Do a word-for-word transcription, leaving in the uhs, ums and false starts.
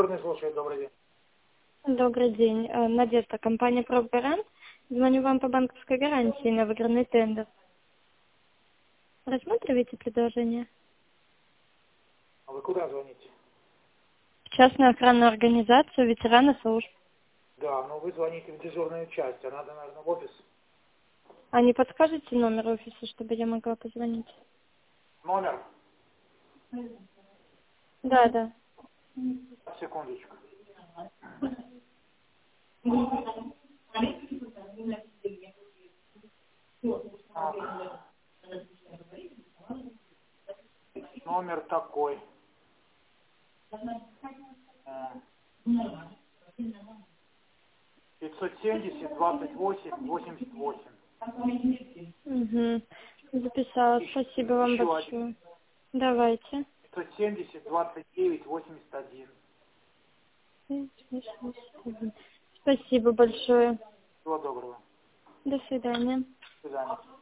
Слушаю, добрый день. Добрый день. Э, Надежда, компания «Пробгарант». Звоню вам по банковской гарантии на выигранный тендер. Рассматриваете предложение? А вы куда звоните? В частную охранную организацию ветераны служб. Да, но вы звоните в дежурную часть, а надо, наверное, в офис. А не подскажете номер офиса, чтобы я могла позвонить? Номер? Да, да. Секундочку. Так. Номер такой. пятьсот семьдесят двадцать восемь восемьдесят восемь. Угу. Записала. Еще, Спасибо вам еще один. большое. Давайте. пятьсот семьдесят двадцать девять восемьдесят один. Спасибо большое. Всего доброго. До свидания. До свидания.